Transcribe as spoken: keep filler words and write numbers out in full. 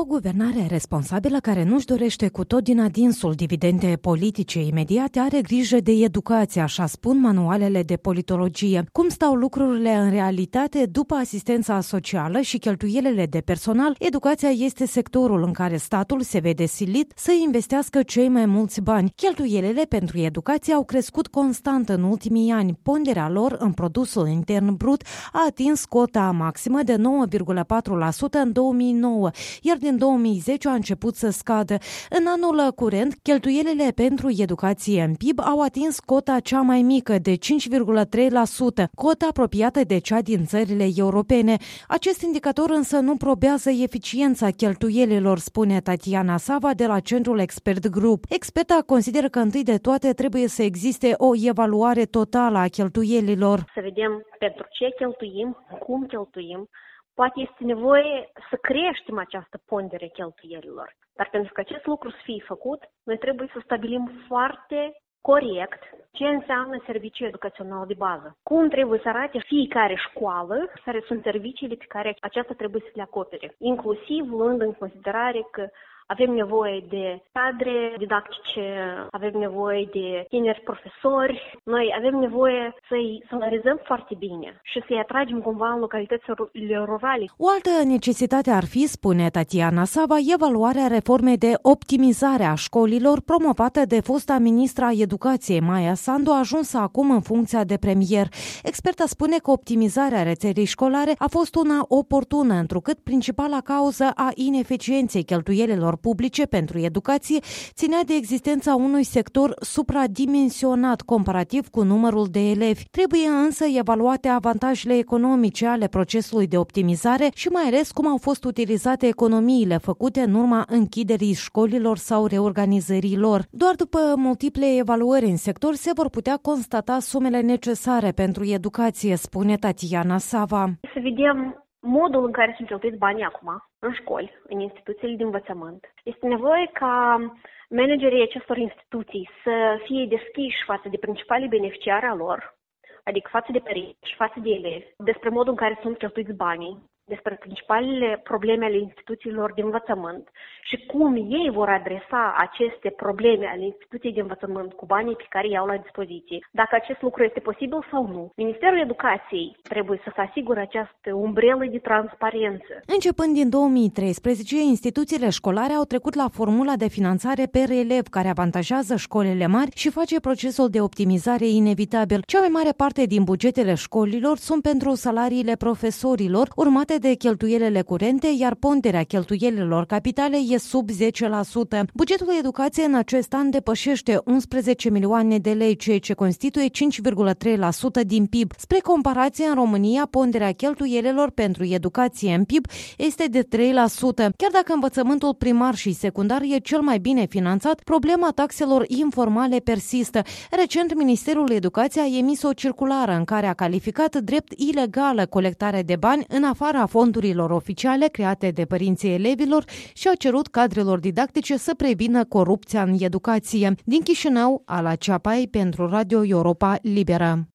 O guvernare responsabilă care nu-și dorește cu tot din adinsul dividende politice imediate are grijă de educație, așa spun manualele de politologie. Cum stau lucrurile în realitate după asistența socială și cheltuielile de personal, educația este sectorul în care statul se vede silit să investească cei mai mulți bani. Cheltuielile pentru educație au crescut constant în ultimii ani. Ponderea lor în produsul intern brut a atins cota maximă de nouă virgulă patru la sută în două mii nouă, iar din două mii zece a început să scadă. În anul curent, cheltuielile pentru educație în P I B au atins cota cea mai mică de cinci virgulă trei la sută, cota apropiată de cea din țările europene. Acest indicator însă nu probează eficiența cheltuielilor, spune Tatiana Sava de la Centrul Expert Group. Experta consideră că întâi de toate trebuie să existe o evaluare totală a cheltuielilor. Să vedem pentru ce cheltuim, cum cheltuim. Poate este nevoie să creștem această pondere cheltuielilor. Dar pentru că acest lucru să fie făcut, noi trebuie să stabilim foarte corect ce înseamnă serviciu educațional de bază. Cum trebuie să arate fiecare școală, care sunt serviciile pe care aceasta trebuie să le acopere. Inclusiv luând în considerare că avem nevoie de cadre didactice, avem nevoie de tineri profesori. Noi avem nevoie să-i salarizăm foarte bine și să-i atragem cumva în localitățile rurale. O altă necesitate ar fi, spune Tatiana Sava, evaluarea reformei de optimizare a școlilor promovată de fosta ministra Educației, Maia Sandu, ajunsă acum în funcția de premier. Experta spune că optimizarea rețelei școlare a fost una oportună, întrucât principala cauză a ineficienței cheltuielilor publice pentru educație ținea de existența unui sector supradimensionat comparativ cu numărul de elevi. Trebuie însă evaluate avantajele economice ale procesului de optimizare și mai ales cum au fost utilizate economiile făcute în urma închiderii școlilor sau reorganizării lor. Doar după multiple evaluări în sector se vor putea constata sumele necesare pentru educație, spune Tatiana Sava. Să vedem modul în care sunt cheltuiți banii acum, în școli, în instituțiile de învățământ. Este nevoie ca managerii acestor instituții să fie deschiși față de principalii beneficiari al lor, adică față de părinți și față de elevi, despre modul în care sunt cheltuiți banii, despre principalele probleme ale instituțiilor de învățământ și cum ei vor adresa aceste probleme ale instituției de învățământ cu banii pe care îi au la dispoziție. Dacă acest lucru este posibil sau nu. Ministerul Educației trebuie să se asigure această umbrelă de transparență. Începând din două mii treisprezece, instituțiile școlare au trecut la formula de finanțare per elev, care avantajează școlile mari și face procesul de optimizare inevitabil. Cea mai mare parte din bugetele școlilor sunt pentru salariile profesorilor, urmate de cheltuielile curente, iar ponderea cheltuielilor capitale e sub zece la sută. Bugetul educației în acest an depășește unsprezece milioane de lei, ceea ce constituie cinci virgulă trei la sută din P I B. Spre comparație, în România, ponderea cheltuielilor pentru educație în P I B este de trei la sută. Chiar dacă învățământul primar și secundar e cel mai bine finanțat, problema taxelor informale persistă. Recent, Ministerul Educației a emis o circulară în care a calificat drept ilegală colectarea de bani în afara fondurilor oficiale create de părinții elevilor și a cerut cadrelor didactice să prevină corupția în educație. Din Chișinău, Ala Ceapai pentru Radio Europa Liberă.